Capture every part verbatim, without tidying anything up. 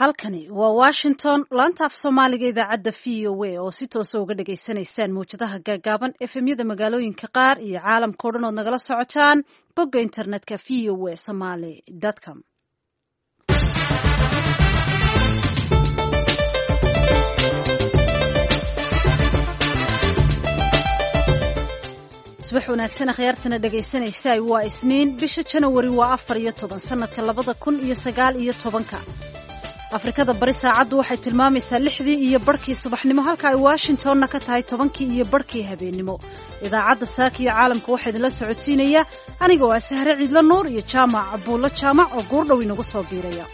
halkani waa Washington laanta af Soomaaliga idaacadda V O A oo si toos ah uga dhageysanaysaan muujadaha gaagaaban F M-yada magaalooyinka qaar iyo caalamka oo dhan oo nagala socotaan bogga internetka v o a somali dot com. subax wanaagsan akhyaartana dhagaysanaysa waa Isniin bisha January waa afar iyo toban sanadka labada kun iyo sagaal iyo tobanka. Afrikada bari saacadu waxay tilmaamaysaa lixdii iyo barkii subaxnimo halka ay Washingtonna ka tahay tobankii iyo barkii habeenimo. Idaacadda saaka iyo caalamka waxaa idinla socodsiinaya aniga waa Sahre Ciidla Nuur iyo Jaamac Abuulla Jaamac oo goordhow inagu soo biiraya.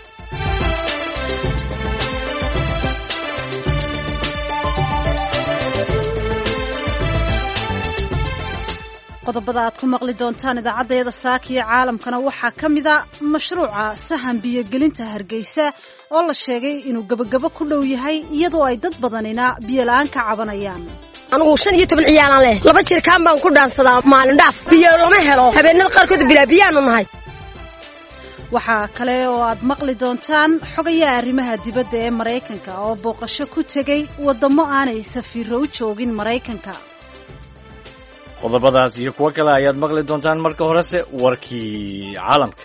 qodobada aad ku maqli doontaan idaacadeeda saaka iyo caalamkana waxaa ka mid ah mashruuca sahan biyo gelinta Hargeysa oo la sheegay inuu gabagabo ku dhow yahay iyadoo ay dad badanina biyo la'aan ka cabanayaan. anigu shan iyo toban ciyaalan leh laba jir kaan baan ku dhaansadaa maalin dhaaf biyo lama helo habeenada qaarkood bilaa biyaanu nahay. waxaa kale oo aad maqli doontaan xogayaha arrimaha dibadda ee Mareykanka oo booqasho ku tegay wadamo aanay safiiro u joogin Mareykanka. qodobadaas iyo kuwa kale ayaad maqli doontaan marka horese warkii caalamka.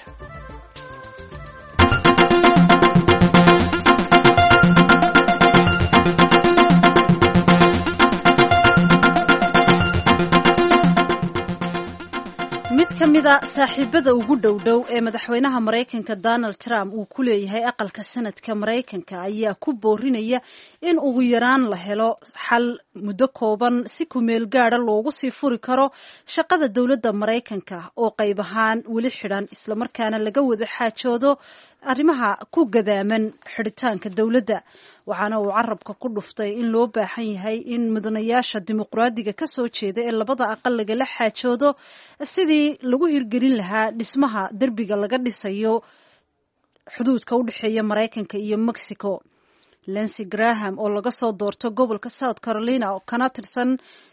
mid ka mid a saaxiibada ugu dhowdhow ee madaxweynaha Mareykanka Donald Trump uu ku leeyahay aqalka sanadka Mareykanka ayaa ku boorinaya in ugu yaraan la helo xal muddo kooban si ku meel gaara loogu sii furi karo shaqada dowladda Mareykanka oo qayb ahaan weli xidhan isla markaana laga wada xaajoodo arrimaha ku gadaaman xidhitaanka dowladda. waxaana uu carabka ku dhuftay in loo baahan yahay in mudanayaasha dimuqraadiga ka soo jeeda ee labada aqal lagala xaajoodo sidii lagu hirgelin lahaa dhismaha derbiga laga dhisayo xuduudka u dhexeeya Mareykanka iyo Mexico. Lindsey Graham oo laga soo doorto gobolka South Carolina oo kana tirsan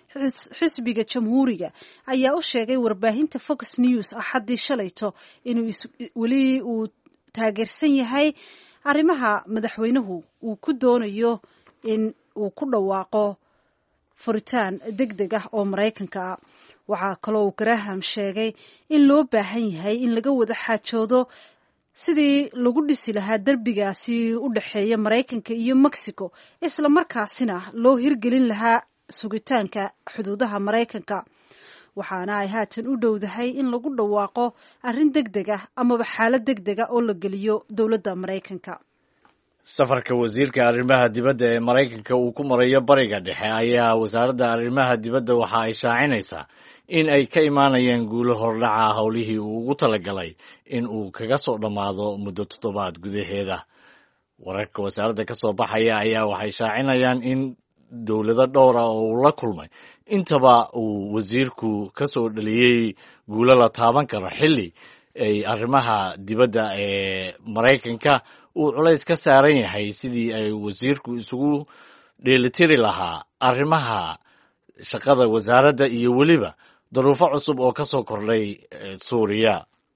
xisbiga jamhuuriga ayaa u sheegay warbaahinta Fox News axadii shalayto inuu weli uu taageersan yahay arrimaha madaxweynuhu uu ku doonayo in uu ku dhawaaqo furitaan degdeg ah oo Mareykanka ah. waxaa kaloo uu Graham sheegay in loo baahan yahay in laga wada xaajoodo sidii lagu dhisi lahaa derbigaasi u dhexeeya Mareykanka iyo Mexico isla markaasina loo hirgelin lahaa sugitaanka xuduudaha Mareykanka. waxaana ay haatan u dhowdahay in lagu dhawaaqo arrin degdeg ah amaba xaalad degdeg ah oo la geliyo dowladda Mareykanka. safarka wasiirka arrimaha dibadda ee Mareykanka uu ku marayo bariga dhexe ayaa wasaaradda arrimaha dibadda waxa ay shaacinaysaa in ay ka imaanayaan guulo hordhaca howlihii uu ugu talagalay in uu kaga soo dhammaado muddo toddobaad gudaheeda. wararka wasaaradda ka soo baxaya ayaa waxay shaacinayaan in dowlado dhowr ah oo uu la kulmay intaba uu wasiirku ka soo dhaliyey guulo la taaban karo xilli ay arrimaha dibadda ee Mareykanka uu culays ka saaran yahay sidii ay wasiirku isugu dheelitiri lahaa arrimaha shaqada wasaaradda iyo weliba duruufo cusub oo ka soo kordhay Suuriya.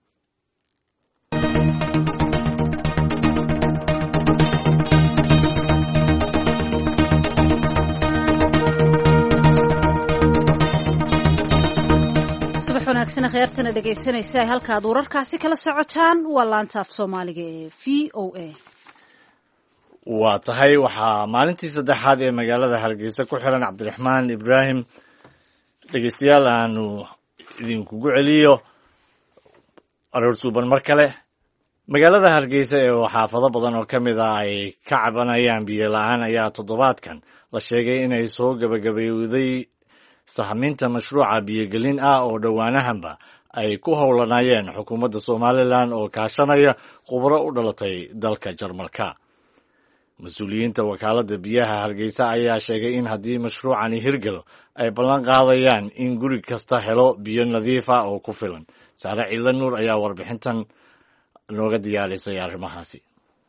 wanaagsan akhyaartana dhagaysanaysa halka aad wararkaasi kala socotaan waa laanta af Soomaaliga ee V O A. waa tahay waxaa maalintii saddexaad ee magaalada Hargeysa ku xiran Cabdiraxmaan Ibraahim. dhegeystayaal aanu idinkugu celiyo aroor suuban mar kale. magaalada Hargeysa ee xaafado badan oo ka mid ah ay ka cabanayaan biyo la'aan ayaa toddobaadkan la sheegay inay soo gabagabowday sahaminta mashruuca biyogelin ah oo dhowaanahanba ay ku howlanayeen xukuumadda Somaliland oo kaashanaya khubaro u dhalatay dalka Jarmalka. mas-uuliyiinta wakaaladda biyaha Hargeysa ayaa sheegay in haddii mashruucani hirgalo ay ballan qaadayaan in guri kasta helo biyo nadiif ah oo ku filan. Sahre Ciidla Nuur ayaa warbixintan nooga diyaarisay arrimahaasi.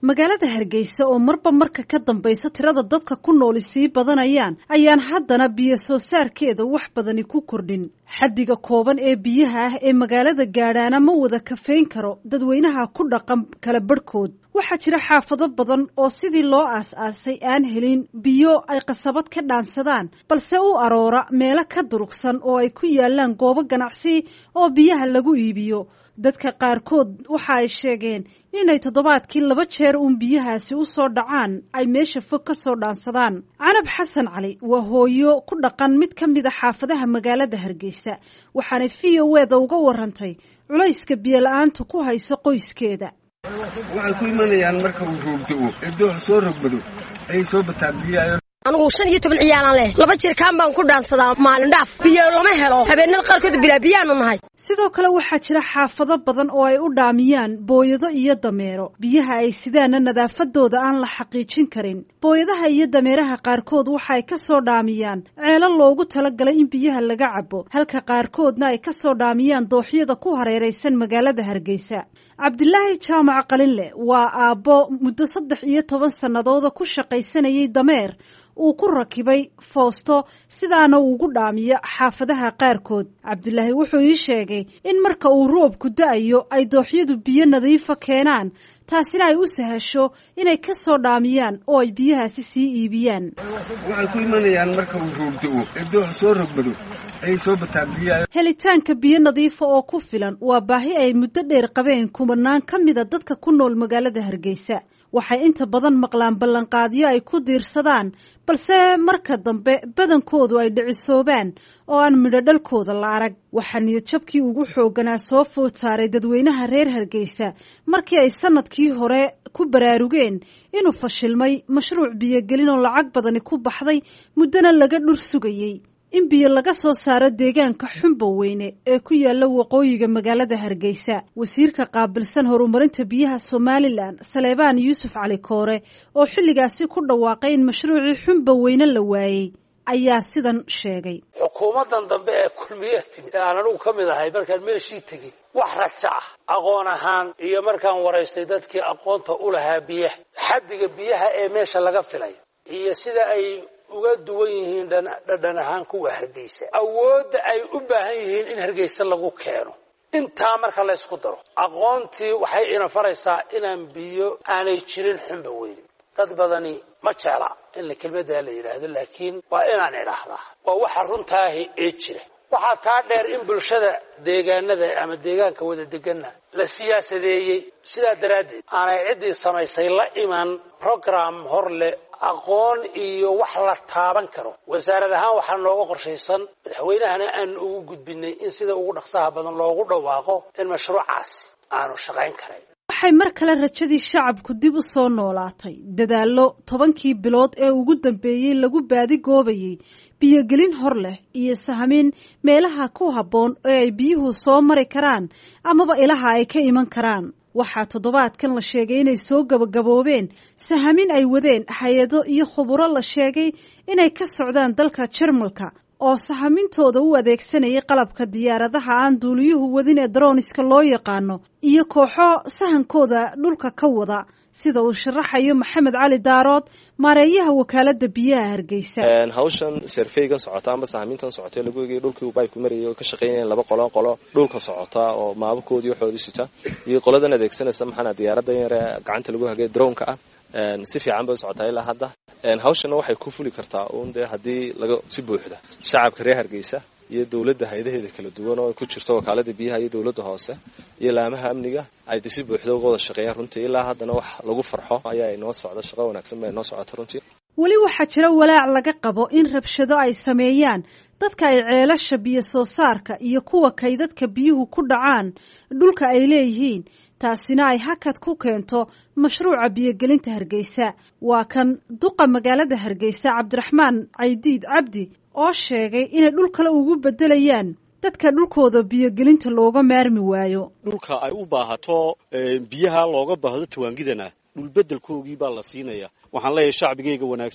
magaalada Hargeysa oo marba marka ka dambaysa tirada dadka ku nool sii badanayaan ayaan haddana biyo soo saarkeeda wax badani ku kordhin. Xaddiga kooban ee biyaha ah ee magaalada gaadhaana ma wada kafeyn karo dadweynaha ku dhaqan kala barhkood. Waxaa jira xaafado badan oo sidii loo aas-aasay aan helin biyo ay qasabad ka dhaansadaan balse u aroora meelo ka durugsan oo ay ku yaalaan goobo ganacsi oo biyaha lagu iibiyo. Dadka qaarkood waxa ay sheegeen inay toddobaadkii laba jeer uun biyahaasi u soo dhacaan ay meesha fog ka soo dhaansadaan. Canab Xasan Cali waa hooyo ku dhaqan mid ka mid a xaafadaha magaalada Hargeysa waxaana V O A da uga warantay culayska biyo la'aanta ku hayso qoyskeeda. waxay ku imanayaan marka uu roogto ee doox soo rogmado ay soo bataan biyaha anigu shan iyo toban ciyaalan leh laba jeer kaan baan ku dhaansadaa maalin dhaaf biyo lama helo habeenada qaarkood bilaabiyaanu nahay. Sidoo kale waxaa jira xaafado badan oo ay u dhaamiyaan booyado iyo dameero biyaha ay sidaana nadaafadooda aan la xaqiijin karin. Booyadaha iyo dameeraha qaarkood waxa ay ka soo dhaamiyaan ceelal loogu talagalay in biyaha laga cabo halka qaarkoodna ay ka soo dhaamiyaan dooxyada ku hareeraysan magaalada Hargeysa. Cabdilaahi Jaamac Qalinle waa aabbo muddo saddex iyo toban sannadood ku shaqaysanayay dameer uu ku rakibay foosto sidaana ugu dhaamiyo xaafadaha qaarkood. Cabdilaahi wuxuu ii sheegay in marka uu roobku da'ayo ay dooxyadu biyo nadiifa keenaan taasina ay u sahasho inay ka soo dhaamiyaan oo ay biyahaasi sii iibiyaan. waxay ku imanayaan marka uu roogto ee doox soo rogmado ay soo bataan biyaha. Helitaanka biyo nadiifa oo ku filan waa baahi ay muddo dheer qabeen kumanaan ka mid a dadka ku nool magaalada Hargeysa. Waxay inta badan maqlaan ballanqaadyo ay ku diirsadaan balse marka dambe badankoodu ay dhicisoobaan oo aan midho dhalkooda la arag. Waxaa niyad jabkii ugu xooganaa soo food saaray dadweynaha reer Hargeysa markii ay sanadkii hore ku baraarugeen inuu fashilmay mashruuc biyogelin oo lacag badani ku baxday muddana laga dhur sugayey in biyo laga soo saaro deegaanka Xumbo Weyne ee ku yaala waqooyiga magaalada Hargeysa. Wasiirka qaabilsan horumarinta biyaha Somaliland Saleebaan Yuusuf Cali Koore oo xilligaasi ku dhawaaqay in mashruucii Xumbo Weyne la waayay ayaa sidan sheegay. xukuumadan dambe ee kulmiyeed timid aan anigu ka mid ahay markaan meeshii tegey wax raja ah aqoon ahaan iyo markaan waraystay dadkii aqoonta u lahaa biyaha xaddiga biyaha ee meesha laga filay iyo sida ay uga duwan yihiin dhadhan ahaan kuwa Hargeysa awoodda ay u baahan yihiin in Hargeysa lagu keeno intaa marka la isku daro aqoontii waxay ina faraysaa inaan biyo aanay jirin Xumbo Weyne. dad badani ma jecla in la kelmadda la yiraahdo laakiin waa inaan idhaahdaa waa waxa runtaahi ee jira. waxaa taa dheer in bulshada deegaanada ama deegaanka wada deganna la siyaasadeeyey sidaa daraaddeed aanay ciddii samaysay la iman program horle aqoon iyo wax la taaban karo. wasaarad ahaan waxaa nooga qorshaysan madaxweynahana aan ugu gudbinay in sida ugu dhaqsaha badan loogu dhawaaqo in mashruucaasi aanu shaqayn karayn. waxay mar kale rajadii shacabku dib u soo noolaatay dadaallo tobankii bilood ee ugu dambeeyey lagu baadi goobayay biyogelin hor leh iyo sahamin meelaha ku habboon ee ay biyuhu soo mari karaan amaba ilaha ay ka iman karaan. waxaa toddobaadkan la sheegay inay soo gabagaboobeen sahamin ay wadeen hay-ado iyo khuburo la sheegay inay ka socdaan dalka Jarmalka oo sahamintooda u adeegsanayay qalabka diyaaradaha aan duuliyuhu wadin ee droniska loo yaqaano iyo kooxo sahankooda dhulka ka wada sida uu sharaxayo Maxamed Cali Daarood maareeyaha wakaalada biyaha Hargeysa. een hawshan survey-ga socota ama sahamintan socotay lagu eegay dhulkii uu bayb ku marayay oo ka shaqeynayeen laba qolo qolo dhulka socota oo maabkoodii waxoodii sita iyo qoladan adeegsanaysa maxana diyaaradda yar ee gacanta lagu hagay drone-ka ah een si fiican bay socotay ilaa hadda. een hawshan waxay ku fuli kartaa uun de hadii laga si buuxda shacabka reer Hargeysa iyo dawladda hay'adaheeda kala duwan oo ku jirto wakaalada biyaha iyo dawladda hoose iyo laamaha amniga ay si buuxda uga wada shaqeeyaan runtii ilaa haddana wax lagu farxo ayaa inoo socda shaqo wanaagsan bay inoo socota runtii. weli waxaa jira walaac laga qabo in rabshado ay sameeyaan dadka ay ceelasha biyo soo saarka iyo kuwa kaydadka biyuhu ku dhacaan dhulka ay leeyihiin taasina ay hakad ku keento mashruuca biyogelinta Hargeysa. waa kan duqa magaalada Hargeysa Cabdiraxmaan Caydiid Cabdi oo sheegay inay dhul kale ugu bedelayaan dadka dhulkooda biyogelinta looga maarmi waayo. dhulka ay u baahato biyaha looga baahdo tawaangidana dhul bedelkoogii baa la siinaya. waxaan leeyahay shacbigayga wanaagsan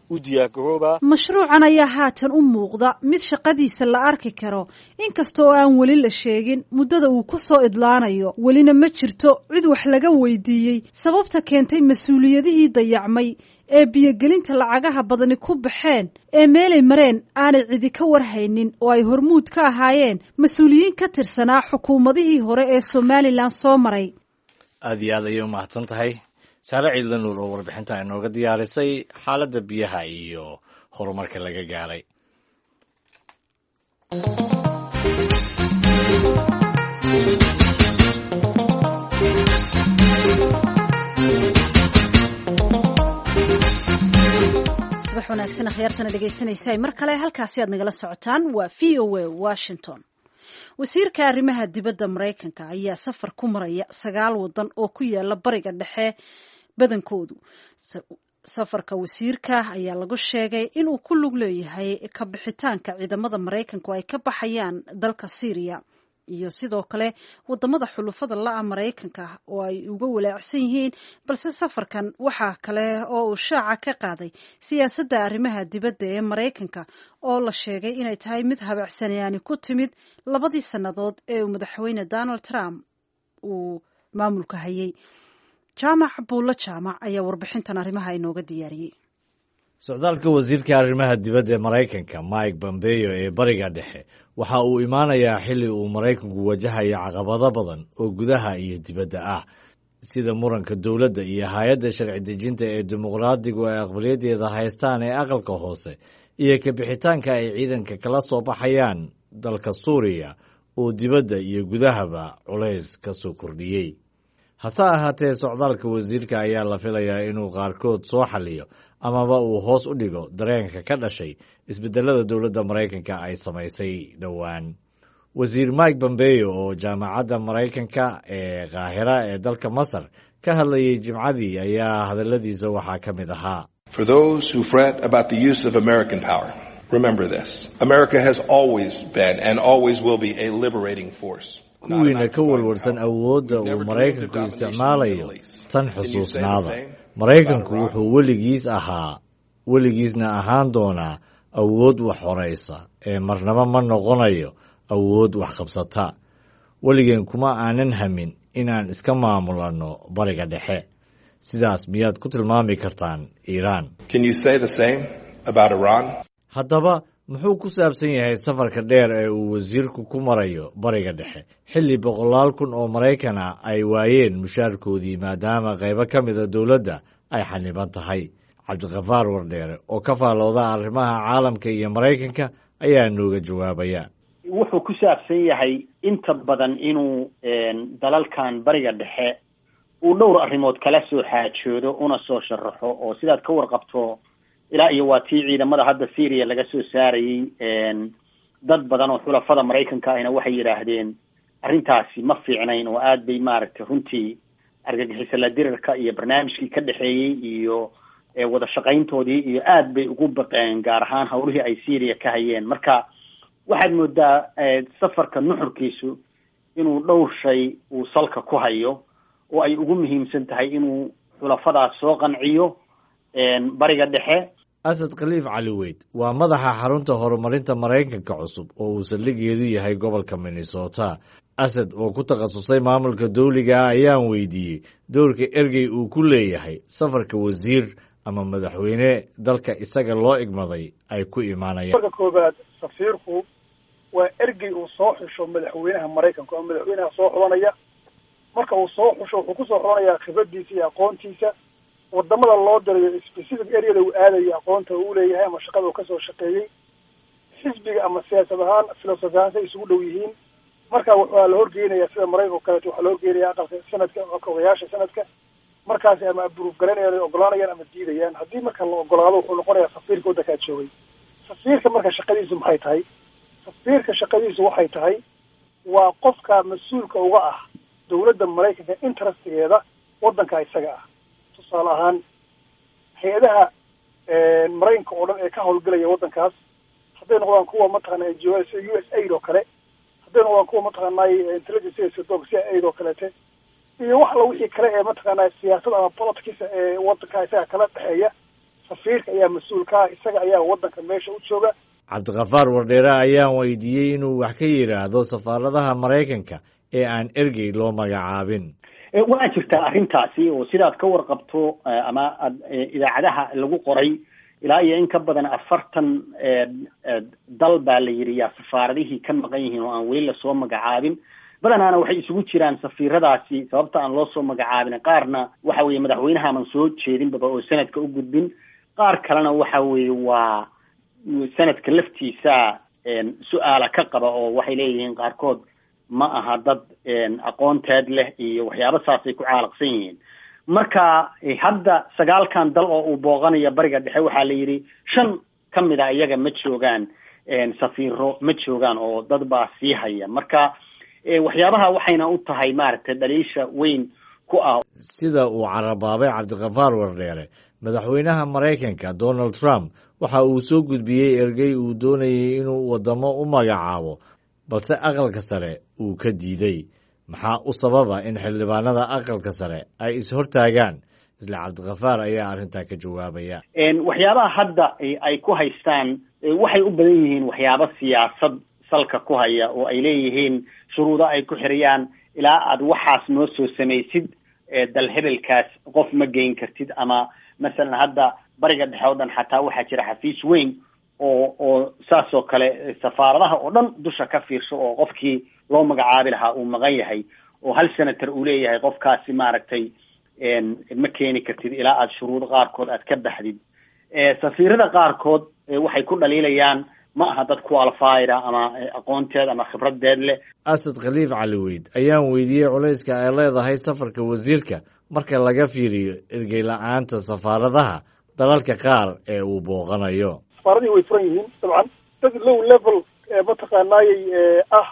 u diyaargaroobaa. mashruucan ayaa haatan u muuqda mid shaqadiisa la arki karo inkasta oo aan weli la sheegin muddada uu ku soo idlaanayo welina ma jirto cid wax laga weydiiyey sababta keentay mas-uuliyadihii dayacmay ee biyogelinta lacagaha badani ku baxeen ee meelay mareen aanay cidi ka warhaynin oo ay hormuud ka ahaayeen mas-uuliyiin ka tirsanaa xukuumadihii hore ee somalilan soo maray. aad iyo aad ayay u mahadsan tahay saare ciidla nuur oo warbixinta inooga diyaarisay xaaladda biyaha iyo horumarka laga gaaray. subax wanaagsan akhyaartana dhegaysanaysa mar kale halkaasi aad nagala socotaan waa v o a Washington. wasiirka arrimaha dibadda Mareykanka ayaa safar ku maraya sagaal wadan oo ku yaala bariga dhexe badankoodu. safarka wasiirka ayaa lagu sheegay inuu ku lug leeyahay ka bixitaanka ciidamada Mareykanku ay ka baxayaan dalka Syria iyo sidoo kale wadamada xulufada la Mareykanka oo ay uga walaacsan yihiin balse safarkan waxa kale oo uu shaaca ka qaaday siyaasadda arrimaha dibadda ee Mareykanka oo la sheegay inay tahay mid habacsanayaan ku timid labadii sanadood ee madaxweyne Donald Trump uu maamulka hayay. jaamac buulla jaamac ayaa warbixintan arrimaha inooga diyaariyey. socdaalka wasiirka arrimaha dibadda ee Mareykanka Mike Pompeo ee bariga dhexe waxa uu imaanayaa xilli uu Mareykanku wajahayo caqabado badan oo gudaha iyo dibadda ah sida muranka dowladda iyo hay'adda sharci dejinta ee dimuqraadigu ay aqbaliyadeeda haystaan ee aqalka hoose iyo ka bixitaanka ay ciidanka kala soo baxayaan dalka Suuriya oo dibadda iyo gudahaba culays ka soo kordhiyey. hase ahaatee socdaalka wasiirka ayaa la filayaa inuu qaarkood soo xaliyo amaba uu hoos u dhigo dareenka ka dhashay isbedelada dowladda Mareykanka ay samaysay dhowaan. wasiir Mike Pompeo oo jaamacadda Mareykanka ee Qaahira ee dalka Masar ka hadlayay Jimcadii ayaa hadaladiisa waxaa ka mid ahaa. For those who fret about the use of American power, remember this. America has always been and always will be a liberating force. kuwiina ka walwarsan awoodda uu Mareykanku isticmaalayo tan xusuusnaada. Mareykanku wuxuu weligiis ahaa weligiisna ahaan doonaa awood wax horeysa ee marnaba ma noqonayo awood wax qabsata. weligeen kuma aanan hamin inaan iska maamulano bariga dhexe. sidaas miyaad ku tilmaami kartaan Iiraan? Can you say the same about Iran? haddaba muxuu ku saabsan yahay safarka dheer ee uu wasiirku ku marayo bariga dhexe xilli boqolaal kun oo Mareykan ah ay waayeen mushaarkoodii maadaama qaybo ka mida dowladda ay xaniban tahay? Cabdiqafaar Wardheere oo ka faalooda arrimaha caalamka iyo Mareykanka ayaa nooga jawaabaya. wuxuu ku saabsan yahay inta badan inuu dalalkan bariga dhexe uu dhowr arrimood kala soo xaajoodo una soo sharaxo oo sidaad ka warqabto ilaa iyo waa tii ciidamada hadda Syria laga soo saarayay dad badan oo xulafada Mareykanka ahna waxay yiraahdeen arrintaasi ma fiicnayn oo aad bay maaragtay runtii argagixisada la dirirka iyo barnaamijkii ka dhaxeeyay iyo wada shaqayntoodii iyo aad bay ugu baqeen gaar ahaan hawlihii ay Syria ka hayeen. marka waxaad moodaa safarka nuxurkiisu inuu dhowr shay uu salka ku hayo oo ay ugu muhiimsan tahay inuu xulafadaas soo qanciyo bariga dhexe. Asad Khaliif Cali Weyd waa madaxa xarunta horumarinta Mareykanka cusub oo uu saldhigeedu yahay gobolka Minnesota. Asad oo ku takhasusay maamulka dawliga ah ayaan weydiiyey doorka ergey uu ku leeyahay safarka wasiir ama madaxweyne dalka isaga loo igmaday ay ku imaanayaan. marka koobaad safiirku waa ergey uu soo xusho madaxweynaha Mareykanka oo madaxweynaha soo xulanaya. marka uu soo xusho wuxuu ku soo xulanayaa khibradiisa iyo aqoontiisa wadamada loo dirayo specific area uu aadayo aqoonta uu leeyahay ama shaqada uu ka soo shaqeeyay xisbiga ama siyaasad ahaan filosofi ahaan ay isugu dhow yihiin. marka waxaa la horgeynaya sida Mareykanka kale waxaa la horgeynaya aqalka sanadka odayaasha sanadka markaas ama approve garanayaan ogolaanayaan ama diidayaan. haddii marka la ogolaado wuxuu noqonayaa safiirka waddanka joogay. safiirka marka shaqadiisu maxay tahay? safiirka shaqadiisu waxay tahay waa qofka mas-uulka uga ah dowladda Mareykanka interestigeeda waddanka isaga ah. tusaale ahaan hay-adaha Mareykanka oo dhan ee ka howlgelaya waddankaas hadday noqdaan kuwa mataqaana U S aid oo kale, hadday noqdaan kuwa mataqaanay intelligence dog C I A oo kaleete, iyo wax la wixii kale ee mataqaanaa siyaasad ama politics ee waddanka isaga kala dhaxeeya safiirka ayaa mas-uul ka ah, isaga ayaa waddanka meesha u jooga. cabdiqafaar wardheere ayaan weydiiyey inuu wax ka yidhaahdo safaaradaha maraykanka ee aan ergey loo magacaabin. waa jirtaa arrintaasi oo sidaad ka warqabto ama idaacadaha lagu qoray ilaa iyo in ka badan afartan dal baa la yidhi yaa safaaradihii ka maqan yihiin oo aan weli lasoo magacaabin. badanaana waxay isugu jiraan safiiradaasi sababta aan loo soo magacaabin, qaarna waxa weeye madaxweynaha aman soo jeedinbaba oo sanadka u gudbin, qaar kalena waxa weeye waa sanadka laftiisa su-aala ka qaba oo waxay leeyihiin qaarkood ma aha dad aqoonteed leh iyo waxyaabo saasay ku caalaqsan yihiin. marka hadda sagaalkan dal oo uu booqanaya bariga dhexe waxaa la yidhi shan ka mid a iyaga ma joogaan safiiro ma joogaan oo dad baa sii haya. marka waxyaabaha waxayna u tahay maaragtay dhaliisha weyn ku ah. sida uu carabaabay cabdiqafaar wardheere, madaxweynaha maraykanka donald trump waxa uu soo gudbiyey ergey uu doonayay inuu wadamo u magacaabo, balse aqalka sare uu ka diiday. maxaa u sababa in xildhibaanada aqalka sare ay is-hortaagaan? isla cabdiqafaar ayaa arrintaa ka jawaabaya. waxyaabaha hadda ay ku haystaan waxay u badan yihiin waxyaabo siyaasad salka ku haya oo ay leeyihiin shuruudo ay ku xiriyaan, ilaa aad waxaas noo soo samaysid dal hebelkaas qof ma geyn kartid. ama masalan hadda bariga dhexe oo dhan xataa waxaa jira xafiis weyn oo oo saas oo kale safaaradaha oo dhan dusha ka fiirsho oo qofkii loo magacaabi lahaa uu maqan yahay oo hal senator uu leeyahay qofkaasi maaragtay ma keeni kartid ilaa aad shuruudo qaarkood aad ka baxdid. safiirada qaarkood waxay ku dhaliilayaan ma aha dad qualified ama aqoonteed ama khibradeed leh. asad khaliif cali weyd ayaan weydiiyey culayska ay leedahay safarka wasiirka marka laga fiiriyo ergey la-aanta safaaradaha dalalka qaar ee uu booqanayo. safaaradii way furan yihiin dabcan dad low level mataqaanaayey ah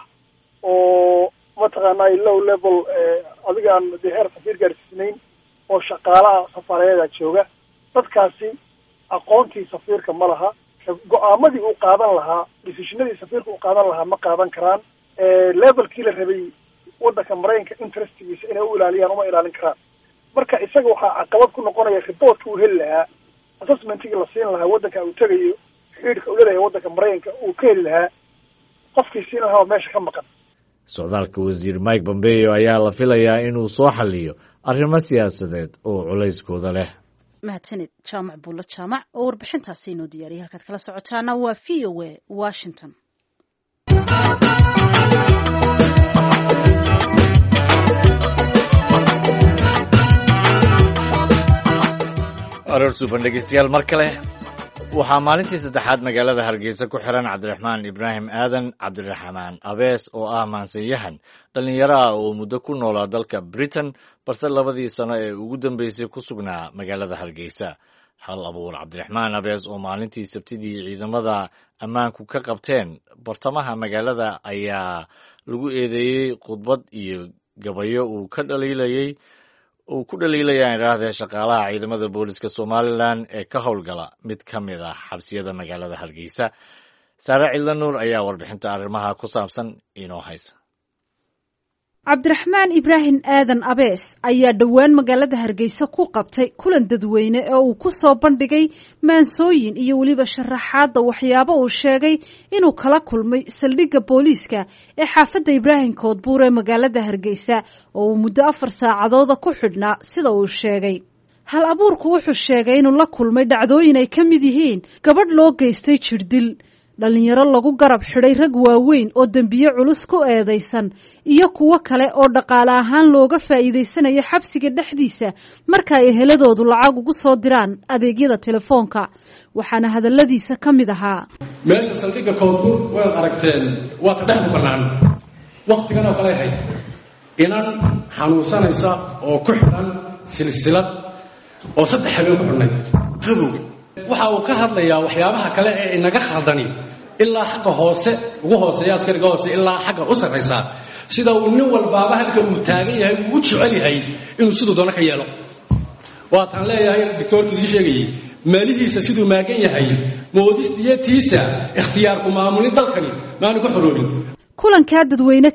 oo mataqaanaay low level adigaan dee heer safiir gaarsiisnayn oo shaqaalaha safaaradeeda jooga. dadkaasi aqoontii safiirka ma laha, go-aamadii uu qaadan lahaa, decisionadii safiirka uu qaadan lahaa ma qaadan karaan. levelkii la rabay waddanka maraykanka interestigiisa inay u ilaaliyaan uma ilaalin karaan. marka isaga waxaa caqabad ku noqonaya riboortka uu heli lahaa, assessmentigii la siin lahaa waddanka uu tegayo, xidhiidhka uu leeyahay waddanka maraykanka uu ka heli lahaa, qofkii siin lahaa meesha ka maqan. socdaalka wasiir mike pompeo ayaa la filayaa inuu soo xaliyo arrimo siyaasadeed oo culayskooda leh. mahadsanid jaamac buulo jaamac oo warbixintaasi inoo diyaariyay. halkaad kala socotaana waa v o a washington. aroor suuban dhegeystayaal mar kale waxaa maalintii saddexaad magaalada hargeysa ku xiran cabdiraxmaan ibraahim aadan cabdiraxmaan abees oo ah maansanyahan dhallinyaro ah oo muddo ku noolaa dalka britain balse labadii sano ee ugu dambeysay ku sugnaa magaalada hargeysa. hal abuur cabdiraxmaan abees oo maalintii sabtidii ciidamada ammaanku ka qabteen bartamaha magaalada ayaa lagu eedeeyey khudbad iyo gabayo uu ka dhaliilayey uu ku dhaliilayaan iraahdee shaqaalaha ciidamada booliska somalilan ee ka howlgala mid ka mid ah xabsiyada magaalada hargeysa. saare cidla nuur ayaa warbixinta arrimaha ku saabsan inoo haysa. cabdiraxmaan ibraahim aadan abees ayaa dhowaan magaalada hargeysa ku qabtay kulan dadweyne oo uu ku soo bandhigay maansooyin iyo weliba sharaxaadda waxyaabo uu sheegay inuu kala kulmay saldhigga booliiska ee xaafadda ibraahim koodbuur ee magaalada hargeysa oo uu muddo afar saacadooda ku xidhnaa sida uu sheegay. hal abuurku wuxuu sheegay inuu la kulmay dhacdooyin ay ka mid yihiin gabadh loo geystay jirdil, dhalinyaro lagu garab xidhay rag waaweyn oo dembiye culus ku eedaysan, iyo kuwo kale oo dhaqaale ahaan looga faa'iidaysanayo xabsiga dhexdiisa marka ay eheladoodu lacag ugu soo diraan adeegyada telefoonka. waxaana hadalladiisa ka mid ahaa: meesha saldhigga koodbuur waad aragteen waa ka dhexdu bannaan wakhtigan oo kale ahayd inan xanuunsanaysa oo ku xidhan silsilad oo saddex habeen ku xidhnay qabowga. waxa uu ka hadlayaa waxyaabaha kale ee inaga khaldani ilaa xagga hoose ugu hooseeya askariga hoose ilaa xagga u sarraysa, sida uu nin walbaaba halka uu taagan yahay uu jecel yahay inuu siduu doono ka yeelo. waataan leeyahay doctoorkii ii sheegayey maalihiisa siduu maagan yahay moodistiyatiisa ikhtiyaarku maamulin dalkani maanu ku xoroolin. kulankaa dadweyne kadib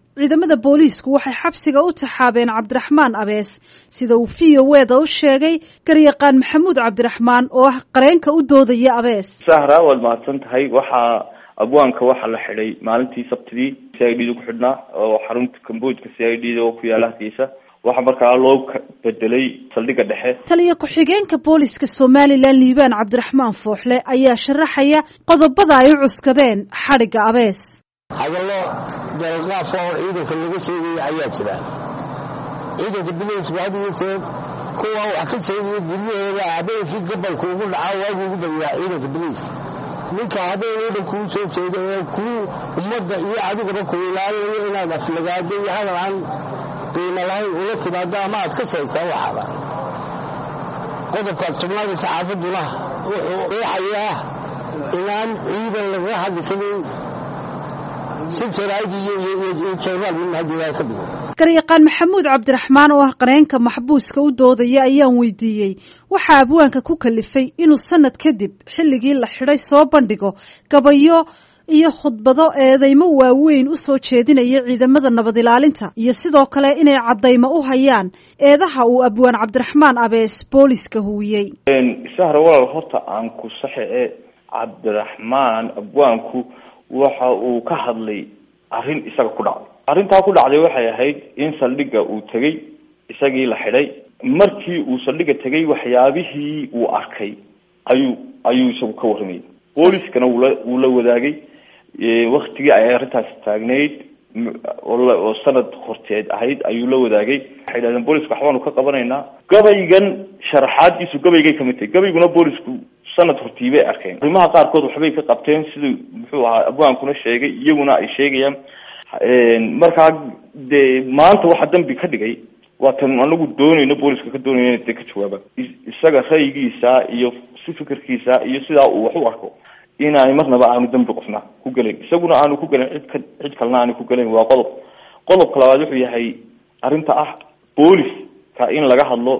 ciidamada booliisku waxay xabsiga u taxaabeen cabdiraxmaan abees sida uu v o e da u sheegay garyaqaan maxamuud cabdiraxmaan oo ah qareenka u doodaya abees. sahra waad mahadsan tahay. waxaa abwaanka waxaa la xidhay maalintii sabtidii c i d da ku xidhnaa oo xarunta kamboojka c i d da oo ku yaala Hargeysa. waxaa markaa loo bedelay saldhigga dhexe. taliya ku-xigeenka booliska somalilan liibaan cabdiraxmaan fooxle ayaa sharaxaya qodobada ay u cuskadeen xadhigga abees. hadallo deelqaaf oo ciidanka laga sheegaya ayaa jira. ciidanka biliisku had iyo jeer kuwa wax ka sheegaya guryahooda habeenkii gabalku ugu dhaca waagii ugu badiyaa ciidanka biliiska. ninka habeenoodan kuu soo jeeda ee kuu ummadda iyo adigaba ku ilaalinayo inaad aflagaado iyo hadal aan qiimo lahayn ula timaado ama aad ka sheegtaa waxaaba. qodobka tobnaad saxaafadduna wuxuu qeexayaa inaan ciidan laga hadli karin si jaraa'id iyo joornaal min hadii ka dhigo. garyaqaan maxamuud cabdiraxmaan oo ah qareenka maxbuuska u doodaya ayaan weydiiyey waxaa abwaanka ku kalifay inuu sanad kadib xilligii la xidhay soo bandhigo gabayo iyo khudbado eedeymo waaweyn u soo jeedinaya ciidamada nabad ilaalinta iyo sidoo kale inay caddaymo u hayaan eedaha uu abwaan cabdiraxmaan abees booliska huwiyey. sahra walaal horta aan ku saxee cabdiraxmaan abwaanku waxa uu ka hadlay arrin isaga ku dhacday. arrintaa ku dhacday waxay ahayd in saldhigga uu tegey isagii la xidhay. markii uu saldhigga tegey waxyaabihii uu arkay ayuu ayuu isagu ka warramayay. booliskana wuu la wuu la wadaagay waktigii ay arrintaasi taagnayd oo sanad horteed ahayd ayuu la wadaagay. waxay yidhahdeen booliska waxbaanu ka qabanaynaa. gabaygan sharaxaadiisu gabaygay kamid tahay. gabayguna boolisku sanad hortii bay arkeen. arrimaha qaarkood waxbay ka qabteen siduu muxuu ahaa abwaankuna sheegay iyaguna ay sheegayaan. markaa dee maanta waxa dambi ka dhigay waa tan anagu doonayno booliska ka doonayno inay dee ka jawaabaan. isaga ra'yigiisa iyo si fikirkiisa iyo sidaa uu wax u arko inaanay marnaba aanu dambi qofna ku gelayn, isaguna aanu ku gelin cid ka cid kalena aanu ku gelayn. waa qodob qodobka labaad wuxuu yahay arrinta ah booliska in laga hadlo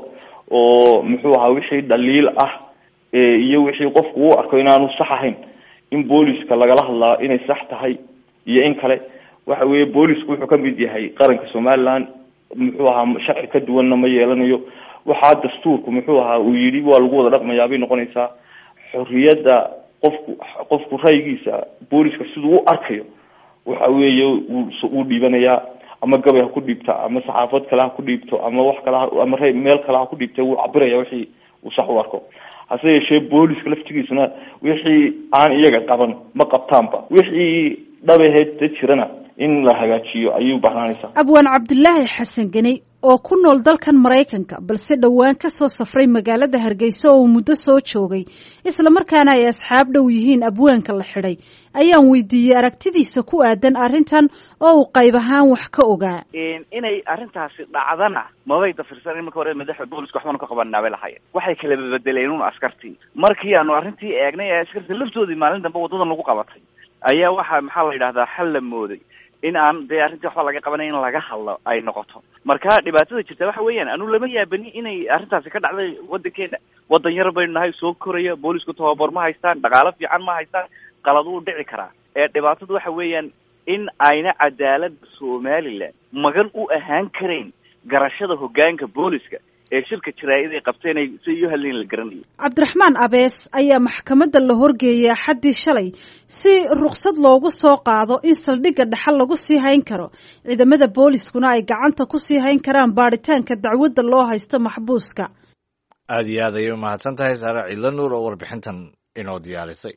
oo muxuu ahaa wixii dhaliil ah iyo wixii qofku uu arko inaanu sax ahayn in booliska lagala hadlaa inay sax tahay iyo in kale. waxa weeye boolisku wuxuu ka mid yahay qaranka Somaliland. muxuu ahaa sharci ka duwanna ma yeelanayo. waxaa dastuurku muxuu ahaa uu yidhi waa lagu wada dhaqmayaa bay noqonaysaa. xorriyadda qofku qofku ra'yigiisa booliska siduu u arkayo waxa weeye uu dhiibanayaa. ama gabay ha ku dhiibta ama saxaafad kale ha ku dhiibto ama wax kale ama meel kale ha ku dhiibta wuu cabiraya wixii uu sax u arko. hase yeeshee booliska laftigiisuna wixii aan iyaga qaban ma qabtaanba. wixii dhabaheed jirana in la hagaajiyo ayuu baahanaysaa. abwaan cabdilaahi xasan geni oo ku nool dalkan Mareykanka balse dhawaan ka soo safray magaalada Hargeysa oo muddo soo joogay isla markaana ay asxaab dhow yihiin abwaanka la xidhay ayaan weydiiyey aragtidiisa ku aadan arrintan oo uu qayb ahaan wax ka ogaa. inay arrintaasi dhacdana mabay dafirsan in marka hore madaxda booliska waxba ka qabanaa bay lahaayeen. waxay kala bedeleen un askartii. markii aanu arrintii eegnay ee askartii laftoodii maalin dambe wadadan lagu qabatay ayaa waxa maxaa la yidhaahdaa xal la mooday in aan dee arrintii waxba laga qabanay in laga hadlo ay noqoto. marka dhibaatada jirta waxa weeyaan anu lama yaabani inay arrintaasi ka dhacday wadankeena. wadan yar baynu nahay soo koraya, boolisku tababar ma haystaan, dhaqaalo fiican ma haystaan, qalad uu dhici karaa. ee dhibaatadu waxa weeyaan in ayna cadaaladda Somaliland magan u ahaan karayn garashada hoggaanka booliska ee shirka jaraa'id ay qabteen ay si iyo halin la garanayo. cabdiraxmaan abees ayaa maxkamadda la horgeeyay xaddii shalay si ruqsad loogu soo qaado in saldhigga dhaxal lagu sii hayn karo. ciidamada booliskuna ay gacanta ku sii hayn karaan baaritaanka dacwadda loo haysto maxbuuska. aad iyo aad ayay u mahadsan tahay Saare Ciidla Nuur oo warbixintan inoo diyaarisay.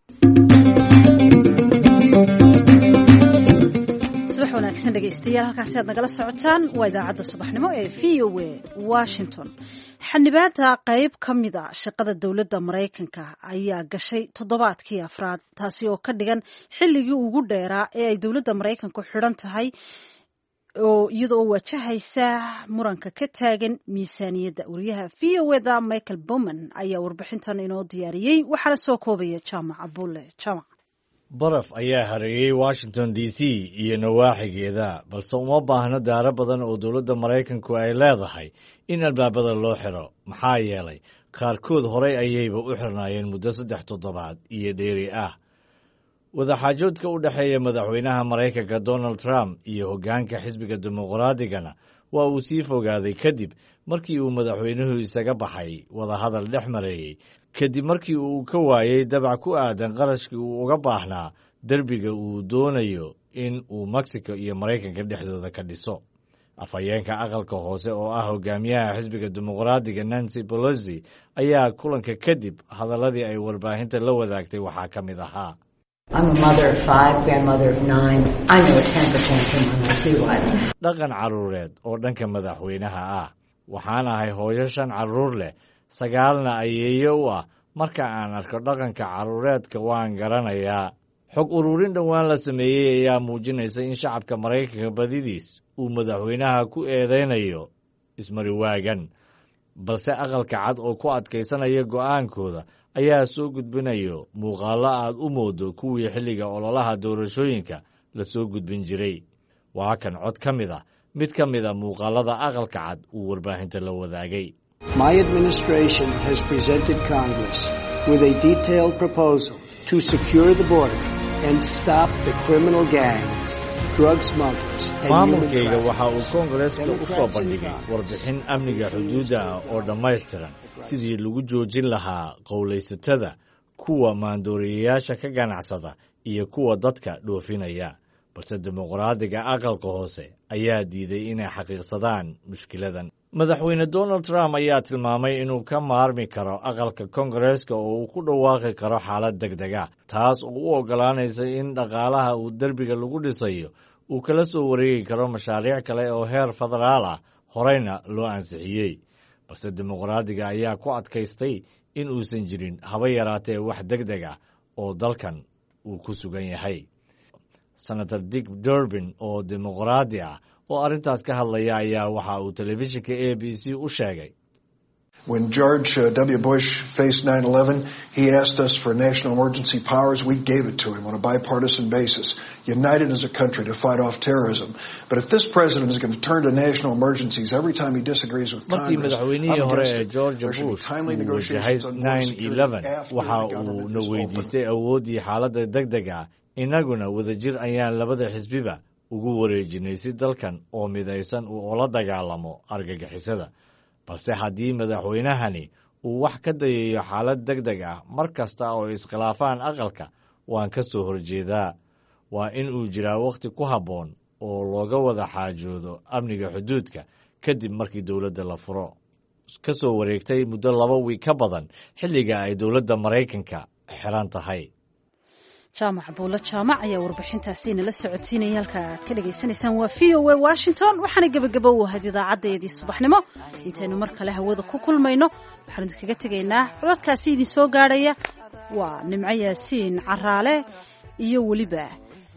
subax wanaagsan dhegaystayaal, halkaasi aad nagala socotaan waa idaacadda subaxnimo ee v o a Washington. xanibaada qayb ka mid a shaqada dowladda Mareykanka ayaa gashay toddobaadkii afraad, taasi oo ka dhigan xilligii ugu dheeraa ee ay dowladda Mareykanku xidhan tahay oo iyadoo wajahaysa muranka ka taagan miisaaniyadda. wariyaha v o a da Michael Bowman ayaa warbixintan inoo diyaariyey, waxaana soo koobaya Jaamac Abuule. Jaamac baraf ayaa hareeyey Washington D C iyo nawaaxigeeda, balse uma baahno daaro badan oo dowladda Mareykanku ay leedahay in albaabada loo xiro. maxaa yeelay qaarkood horey ayayba u xirnaayeen muddo saddex toddobaad iyo dheeri ah. wadaxaajoodka u dhexeeya madaxweynaha maraykanka donald trump iyo hoggaanka xisbiga dimuqraadigana waa uu sii fogaaday kadib markii uu madaxweynuhu isaga baxay wadahadal dhex mareeyey kadib markii uu ka waayey dabac ku aadan qarashkii uu uga baahnaa derbiga uu doonayo in uu mexico iyo maraykanka dhexdooda ka dhiso afhayeenka aqalka hoose oo ah hogaamiyaha xisbiga dimuqraadiga nancy pelosi ayaa kulanka kadib hadaladii ay warbaahinta la wadaagtay waxaa ka mid ahaa dhaqan carruureed oo dhanka madaxweynaha ah waxaan ahay hooyo shan carruur leh sagaalna ayeeyo u ah marka aan arko dhaqanka carruureedka waan garanayaa xog ururin dhowaan la sameeyey ayaa muujinaysa in shacabka maraykanka badidiis uu madaxweynaha ku eedaynayo ismariwaagan balse aqalka cad oo ku adkaysanaya go'aankooda ayaa soo gudbinayo muuqaallo aad u moodo kuwii xilliga ololaha doorashooyinka la soo gudbin jiray waa kan cod ka mid ah mid ka mid a muuqaalada aqalka cad uu warbaahinta la wadaagay My administration has presented Congress with a detailed proposal to secure the border and stop the criminal gangs, drug smugglers, and human maamulkayga waxa uu koongareeska u soo bandhigay warbixin amniga xuduudda ah oo dhammaystiran sidii lagu joojin lahaa qowlaysatada kuwa maandooriyayaasha ka ganacsada iyo kuwa dadka dhoofinaya balse dimuqraadiga aqalka hoose ayaa diiday inay xaqiiqsadaan mushkiladan madaxweyne donald trump ayaa tilmaamay inuu ka maarmi karo aqalka koongareeska oo uu ku dhawaaqi karo xaalad deg deg ah taas oo u oggolaanaysa in dhaqaalaha uu derbiga lagu dhisayo uu kala soo wareegi karo mashaariic kale oo heer federaal ah horeyna loo ansixiyey balse dimuqraadiga ayaa ku adkaystay in uusan jirin haba yaraatee wax deg deg ah oo dalkan uu ku sugan yahay senator dick durbin oo dimuqraadi ah oo arrintaas ka hadlaya ayaa waxa uu telefishinka a b c u sheegay When George uh, W. Bush faced nine eleven, he asked us for national emergency powers. We gave it to him on a bipartisan basis, united as a country to fight off terrorism. But if this president is going to turn to national emergencies every time he disagrees with Congress, I'm against it. There should be timely negotiations on border security after the government is open. awoodii xaaladda degdega inaguna wadajir ayaan labada xisbiba ugu wareejinay si dalkan oo midaysan uu ula dagaalamo argagixisada balse haddii madaxweynahani uu wax ka dayayo xaalad deg deg ah mar kasta oo iskhilaafaan aqalka waan ka soo horjeedaa waa in uu jiraa wakhti ku habboon oo looga wada xaajoodo amniga xuduudka kadib markii dowladda la furo ka soo wareegtay muddo laba wiig ka badan xilliga ay dowladda maraykanka xiran tahay jaamac buulo jaamac ayaa warbixintaasi nala socodsiinaya halka aad ka dhagaysanaysaan waa v o a washington waxaana gebagabo u ahayd idaacadeedii subaxnimo intaynu mar kale hawada ku kulmayno waxaanu idinkaga tegaynaa codadkaasi idin soo gaadhaya waa nimco yaasiin caraale iyo weliba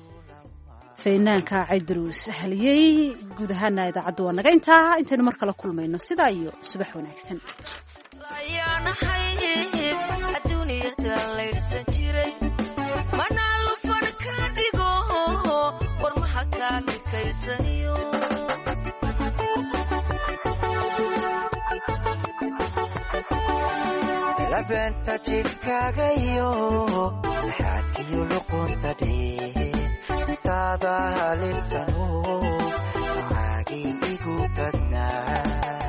faynaanka caydaruus ahliyey guud ahaana idaacadda waa naga intaa intaynu mar kale kulmayno sidaa iyo subax wanaagsan labenta jidhkaagayo laxaadkiyo luqunta dhee taada halinsano macaagii igu badnaa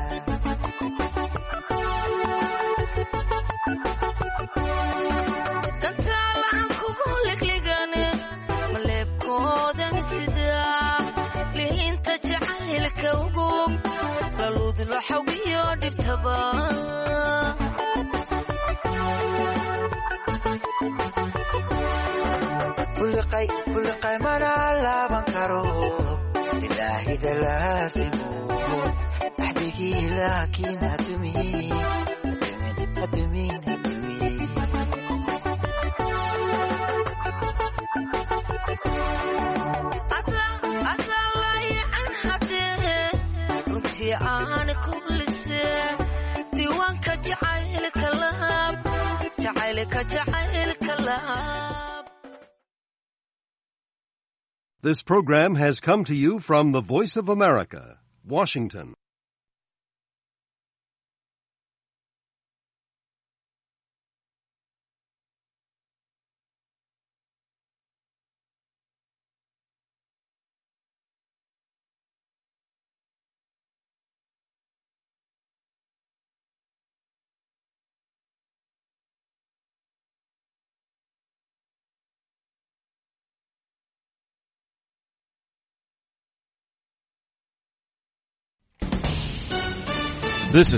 dantaalahan kugu ligligane maleebkoodan sidaa lihinta jacaylka ugub laluudlo xawiyo dhibtaba kuliqay mana laaban karo ilaahida laasimo axdigii laakiin adumin adumin adumin atalayacan hadee runtii aan kulise diiwaanka jacaylka laab jacaylka jacaylka laab. This program has come to you from the Voice of America, Washington. This is